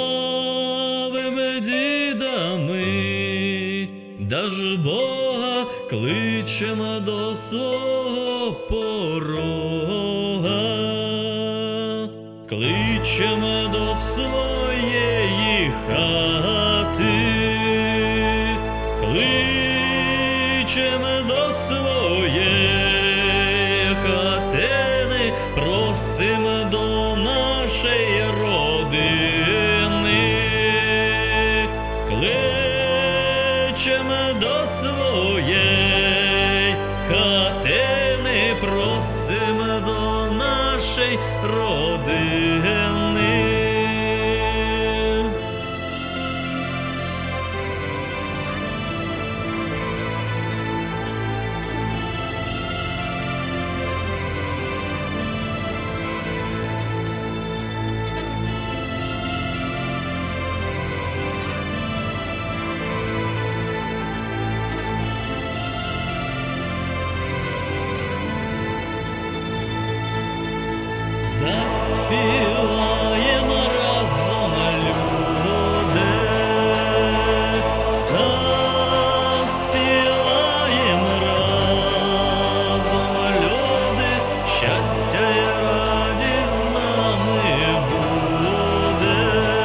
славими дідами, даж Бога кличемо до свого порога, кличемо до своєї хати, кличемо до своєї хатини, просимо до нашої родини, кличемо до своєї хатини, просимо до нашої родини. Заспіваємо разом, люди, заспіваємо разом, люди, щастя і радість з нами буде.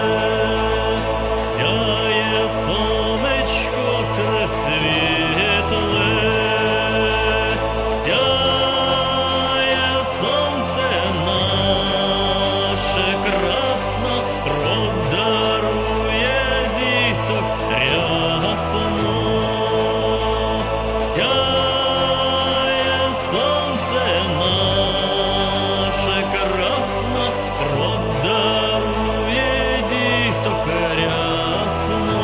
Сяє сонечко трисвітле, сяє сонце наше красно, род дарує діток рясно. Сяє сонце наше красно, род дарує діток рясно.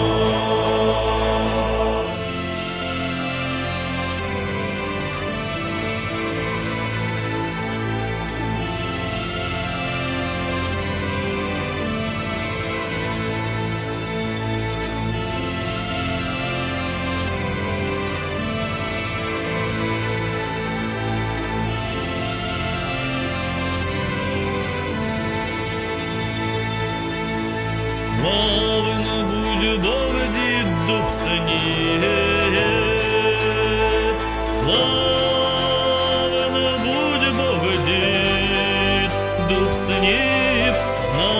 Славно будь Бог, діду псиніє, славно будь Бог, діду псинів,